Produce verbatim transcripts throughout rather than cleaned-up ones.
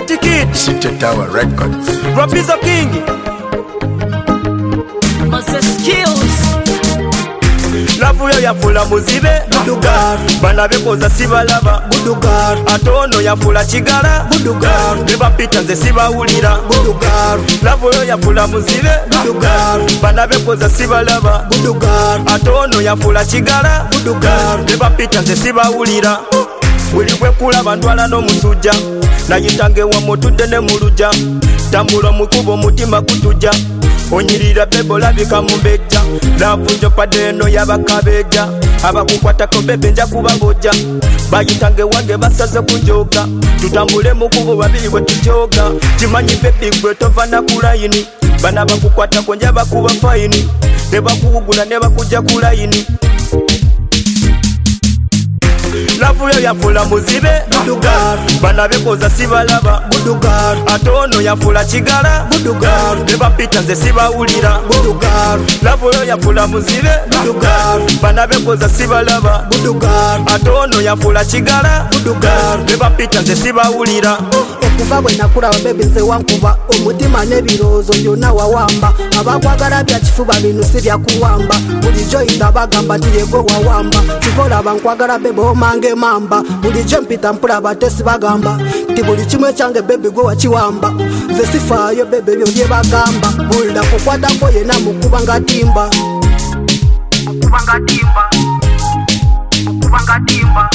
Mighty Kid, City Tower Records, Rapizo King, Moses Skills. Navuyo yafula muzibe Budugar, bana bekoza sibalaba Budugar, atono yafula kigala Budugar, bebapita nze sibawulira Budugar, Navuyo yafula muzibe Budugar, bana bekoza sibalaba Budugar, atono yafula kigala Budugar, bebapita nze sibawulira buli bwekulaba ntwala n'omusujja nayitange wamutudde ne muluja tambula mukubo omutima gutuja onyirira bebe olabika mu mbejja navunjo padde eno y'abakabeja abakukwatako bebe nja kubabojja bayitange wange basaze kunjoga tutambule mukubo babiri bwe tujoga kimanyi bebi gwe tova na kulayini bana bakukwatako nja bakuba fayini ne bakuwugula ne bakujja kulayini Navuyo yafula muzibe Budugar, bana bekoza sibalaba Budugar, atono yafula kigala Budugar, bebapita nze sibawulira Budugar, Navuyo yafula muzibe Budugar, bana bekoza sibalaba Budugar, atono yafula kigala Budugar, bebapita nze sibawulira okuva bwe nakulaba bebe nze wankuba omutima n'ebirowoozo byonna wawamba abakwagala bya kifuba bino si byakuwamba bulijjo yinda bagamba nti yego wawamba kikolaba nkwagala bebe omange mamba bulijjo mpita mpulaba tesi bagamba nti buli kimu ekyange bebe gwe wakiwamba nze sifaayo bebe byo bye bagamba bulira kukwatako yena mukuba nga timba mukuba nga timba mukuba nga timba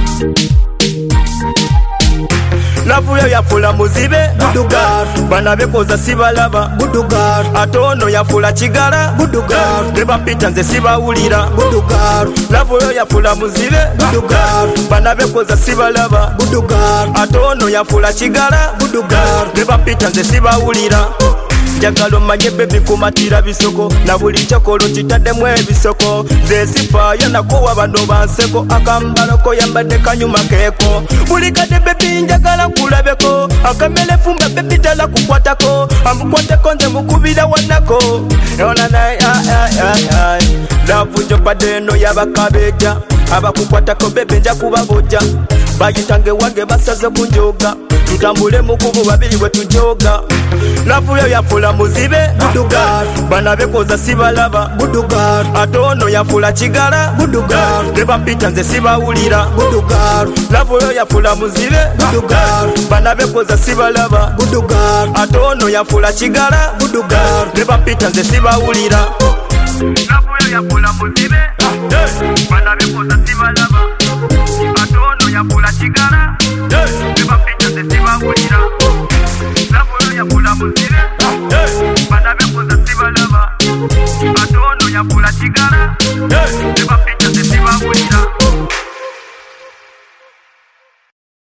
Navuyo yafula muzibe Budugar, bana bekoza sibalaba Budugar, atono yafula kigala Budugar, bebapita nze sibawulira Budugar, Navuyo yafula muzibe Budugar, bana bekoza sibalaba Budugar, atono yafula kigala Budugar, bebapita nze sibawulira njagala omanye bebi kumatira bisoko na buli kyokolo kitaddemu ebisoko nze sifaayo nakuwa bano banseko akambaloko yambadde kanyuma keeko buli kadde bebi njagala kulabeko akamere fumba bebi tala kukwatako amukwateko nze mukubira wannako onanaye navunjo padde eno y'abakabeja abakukwatako bebi nja kubabojja bayitange wange basaze kunjoga tutambule mukubo babiri bwe tujoga Navuyo yafula muzibe Budugar, bana bekoza sibalaba Budugar, atono yafula kigala Budugar, bebapita nze sibawulira Budugar, Navuyo yafula muzibe Budugar, bana bekoza sibalaba Budugar, atono yafula kigala Budugar, bebapita nze sibawulira Navuyo yafula muzibe bana bekoza sibalaba atono yafula kigala